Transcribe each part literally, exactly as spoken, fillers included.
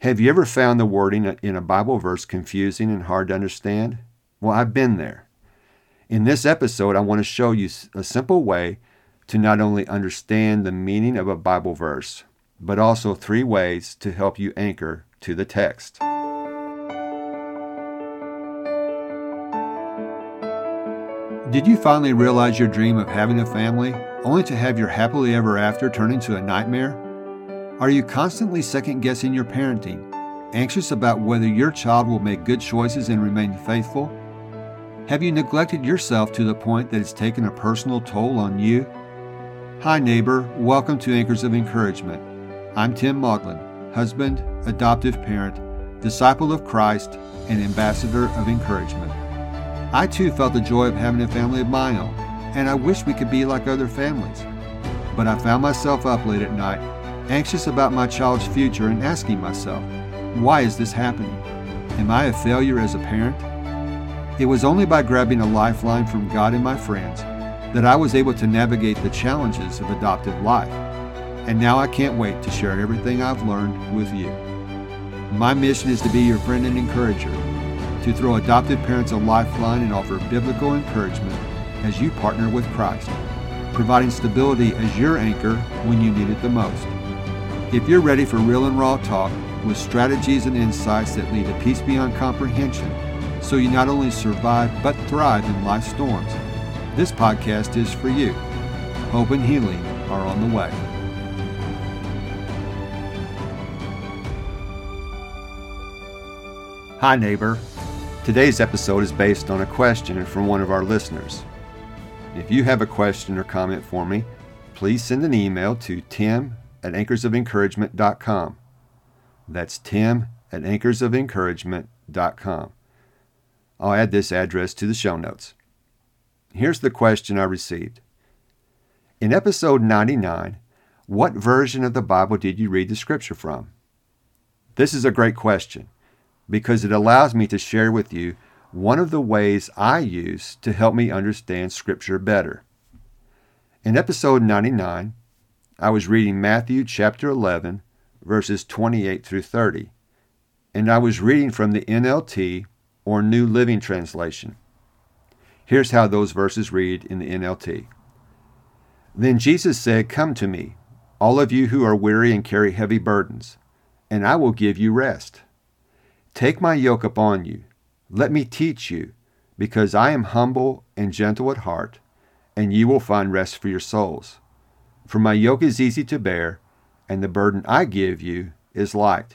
Have you ever found the wording in a Bible verse confusing and hard to understand? Well, I've been there. In this episode, I want to show you a simple way to not only understand the meaning of a Bible verse, but also three ways to help you anchor to the text. Did you finally realize your dream of having a family, only to have your happily ever after turn into a nightmare? Are you constantly second-guessing your parenting, anxious about whether your child will make good choices and remain faithful? Have you neglected yourself to the point that it's taken a personal toll on you? Hi neighbor, welcome to Anchors of Encouragement. I'm Tim Maudlin, husband, adoptive parent, disciple of Christ, and ambassador of encouragement. I too felt the joy of having a family of my own, and I wish we could be like other families. But I found myself up late at night, anxious about my child's future and asking myself, why is this happening? Am I a failure as a parent? It was only by grabbing a lifeline from God and my friends that I was able to navigate the challenges of adoptive life. And now I can't wait to share everything I've learned with you. My mission is to be your friend and encourager, to throw adopted parents a lifeline and offer biblical encouragement as you partner with Christ, providing stability as your anchor when you need it the most. If you're ready for real and raw talk with strategies and insights that lead to peace beyond comprehension, so you not only survive but thrive in life's storms, this podcast is for you. Hope and healing are on the way. Hi neighbor. Today's episode is based on a question from one of our listeners. If you have a question or comment for me, please send an email to tim at anchors of encouragement dot com. That's tim at anchors of encouragement dot com. I'll add this address to the show notes. Here's the question I received. In episode ninety-nine, what version of the Bible did you read the scripture from? This is a great question because it allows me to share with you one of the ways I use to help me understand scripture better. In episode ninety-nine, I was reading Matthew chapter eleven, verses twenty-eight through thirty, and I was reading from the N L T, or New Living Translation. Here's how those verses read in the N L T. Then Jesus said, "Come to me, all of you who are weary and carry heavy burdens, and I will give you rest. Take my yoke upon you. Let me teach you, because I am humble and gentle at heart, and you will find rest for your souls. For my yoke is easy to bear, and the burden I give you is light."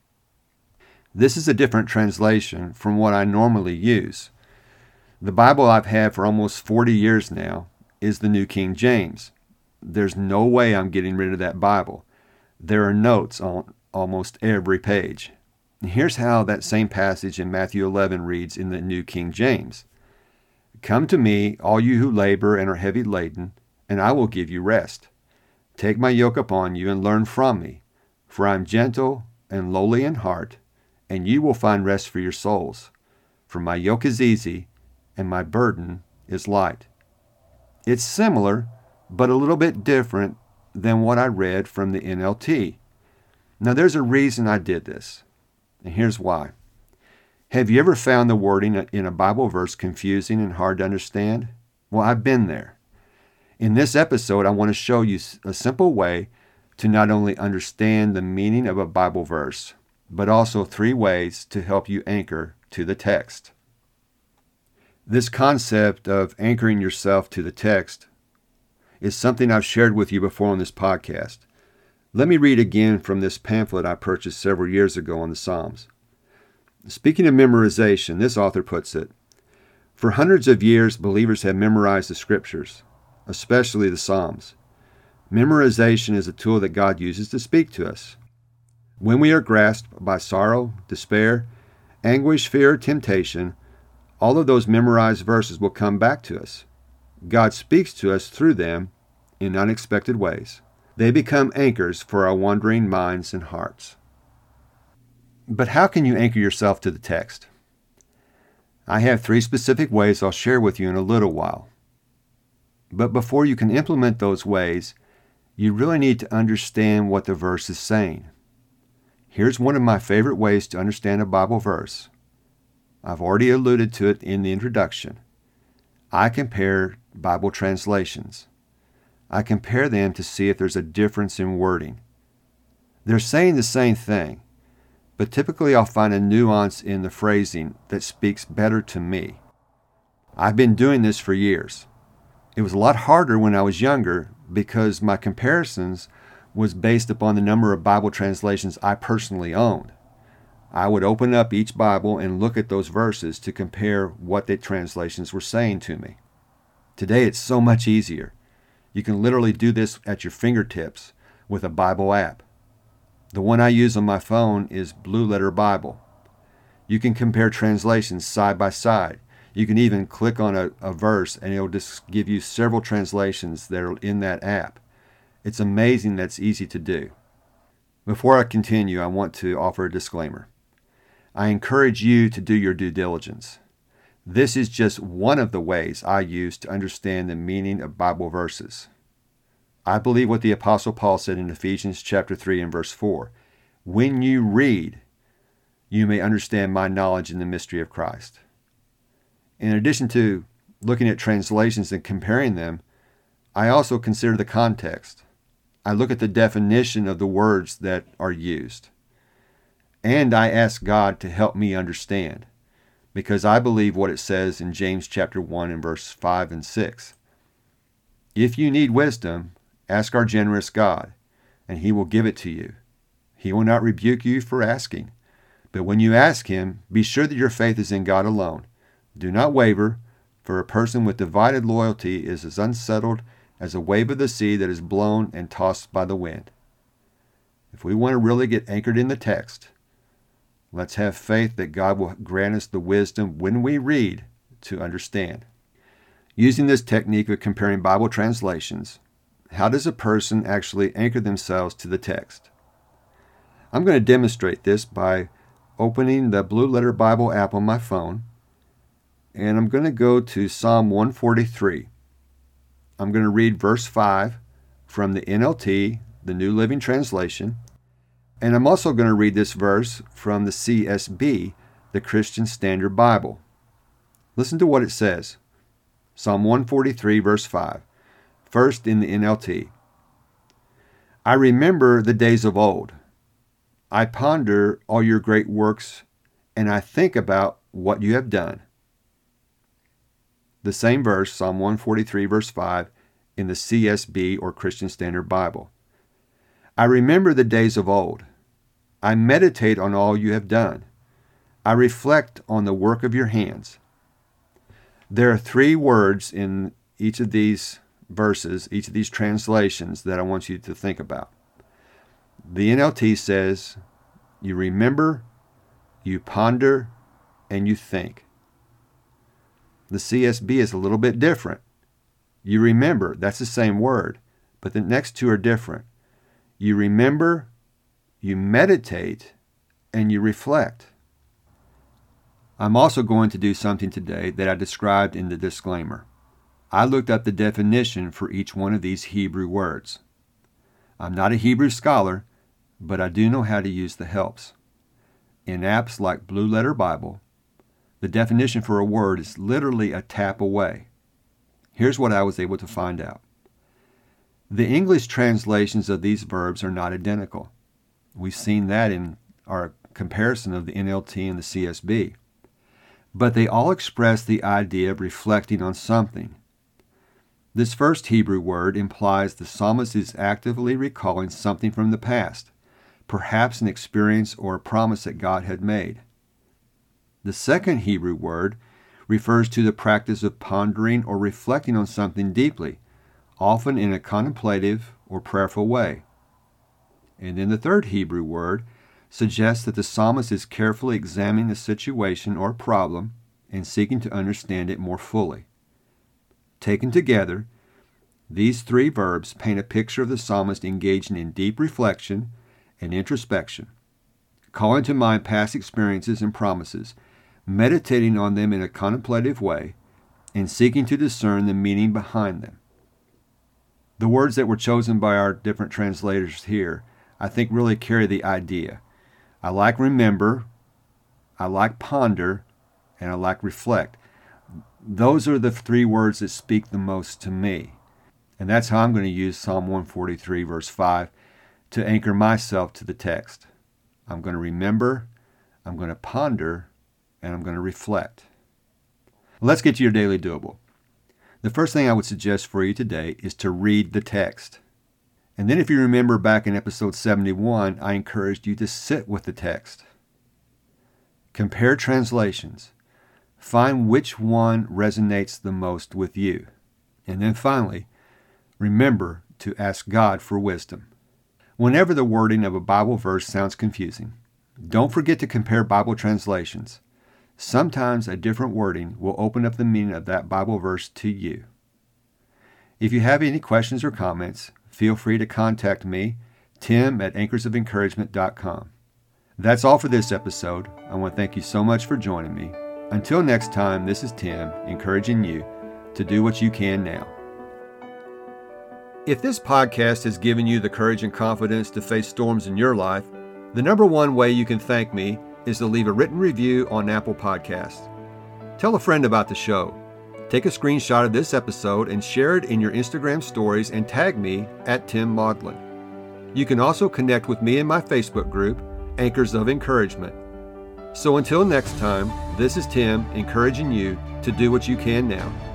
This is a different translation from what I normally use. The Bible I've had for almost forty years now is the New King James. There's no way I'm getting rid of that Bible. There are notes on almost every page. Here's how that same passage in Matthew eleven reads in the New King James. "Come to me, all you who labor and are heavy laden, and I will give you rest. Take my yoke upon you and learn from me, for I am gentle and lowly in heart, and you will find rest for your souls. For my yoke is easy, and my burden is light." It's similar, but a little bit different than what I read from the N L T. Now there's a reason I did this, and here's why. Have you ever found the wording in a Bible verse confusing and hard to understand? Well, I've been there. In this episode, I want to show you a simple way to not only understand the meaning of a Bible verse, but also three ways to help you anchor to the text. This concept of anchoring yourself to the text is something I've shared with you before on this podcast. Let me read again from this pamphlet I purchased several years ago on the Psalms. Speaking of memorization, this author puts it, "For hundreds of years, believers have memorized the scriptures, especially the Psalms. Memorization is a tool that God uses to speak to us. When we are grasped by sorrow, despair, anguish, fear, temptation, all of those memorized verses will come back to us. God speaks to us through them in unexpected ways. They become anchors for our wandering minds and hearts." But how can you anchor yourself to the text? I have three specific ways I'll share with you in a little while. But before you can implement those ways, you really need to understand what the verse is saying. Here's one of my favorite ways to understand a Bible verse. I've already alluded to it in the introduction. I compare Bible translations. I compare them to see if there's a difference in wording. They're saying the same thing, but typically I'll find a nuance in the phrasing that speaks better to me. I've been doing this for years. It was a lot harder when I was younger because my comparisons was based upon the number of Bible translations I personally owned. I would open up each Bible and look at those verses to compare what the translations were saying to me. Today it's so much easier. You can literally do this at your fingertips with a Bible app. The one I use on my phone is Blue Letter Bible. You can compare translations side by side. You can even click on a, a verse and it'll just give you several translations that are in that app. It's amazing that's easy to do. Before I continue, I want to offer a disclaimer. I encourage you to do your due diligence. This is just one of the ways I use to understand the meaning of Bible verses. I believe what the Apostle Paul said in Ephesians chapter three and verse four. When you read, you may understand my knowledge in the mystery of Christ. In addition to looking at translations and comparing them, I also consider the context. I look at the definition of the words that are used. And I ask God to help me understand, because I believe what it says in James chapter one and verse five and six. If you need wisdom, ask our generous God, and he will give it to you. He will not rebuke you for asking. But when you ask him, be sure that your faith is in God alone. Do not waver, for a person with divided loyalty is as unsettled as a wave of the sea that is blown and tossed by the wind. If we want to really get anchored in the text, let's have faith that God will grant us the wisdom when we read to understand. Using this technique of comparing Bible translations, how does a person actually anchor themselves to the text? I'm going to demonstrate this by opening the Blue Letter Bible app on my phone, and I'm going to go to Psalm one forty-three. I'm going to read verse five from the N L T, the New Living Translation, and I'm also going to read this verse from the C S B, the Christian Standard Bible. Listen to what it says. Psalm one forty-three, verse five. First in the N L T. I remember the days of old. I ponder all your great works, and I think about what you have done. The same verse, Psalm one forty-three, verse five, in the C S B or Christian Standard Bible. I remember the days of old. I meditate on all you have done. I reflect on the work of your hands. There are three words in each of these verses, each of these translations that I want you to think about. The N L T says, you remember, you ponder, and you think. The C S B is a little bit different. You remember, that's the same word, but the next two are different. You remember, you meditate, and you reflect. I'm also going to do something today that I described in the disclaimer. I looked up the definition for each one of these Hebrew words. I'm not a Hebrew scholar, but I do know how to use the helps. In apps like Blue Letter Bible, the definition for a word is literally a tap away. Here's what I was able to find out. The English translations of these verbs are not identical. We've seen that in our comparison of the N L T and the C S B. But they all express the idea of reflecting on something. This first Hebrew word implies the psalmist is actively recalling something from the past, perhaps an experience or a promise that God had made. The second Hebrew word refers to the practice of pondering or reflecting on something deeply, often in a contemplative or prayerful way. And then the third Hebrew word suggests that the psalmist is carefully examining the situation or problem and seeking to understand it more fully. Taken together, these three verbs paint a picture of the psalmist engaging in deep reflection and introspection, calling to mind past experiences and promises, meditating on them in a contemplative way, and seeking to discern the meaning behind them. The words that were chosen by our different translators here, I think, really carry the idea. I like remember, I like ponder, and I like reflect. Those are the three words that speak the most to me. And that's how I'm going to use Psalm one forty-three, verse five, to anchor myself to the text. I'm going to remember, I'm going to ponder, and I'm going to reflect. Let's get to your daily doable. The first thing I would suggest for you today is to read the text. And then if you remember back in episode seventy-one, I encouraged you to sit with the text. Compare translations. Find which one resonates the most with you. And then finally, remember to ask God for wisdom. Whenever the wording of a Bible verse sounds confusing, don't forget to compare Bible translations. Sometimes a different wording will open up the meaning of that Bible verse to you. If you have any questions or comments, feel free to contact me, Tim at anchors of encouragement dot com. That's all for this episode. I want to thank you so much for joining me. Until next time, this is Tim encouraging you to do what you can now. If this podcast has given you the courage and confidence to face storms in your life, the number one way you can thank me is to leave a written review on Apple Podcasts. Tell a friend about the show. Take a screenshot of this episode and share it in your Instagram stories and tag me at Tim Maudlin. You can also connect with me in my Facebook group, Anchors of Encouragement. So until next time, this is Tim encouraging you to do what you can now.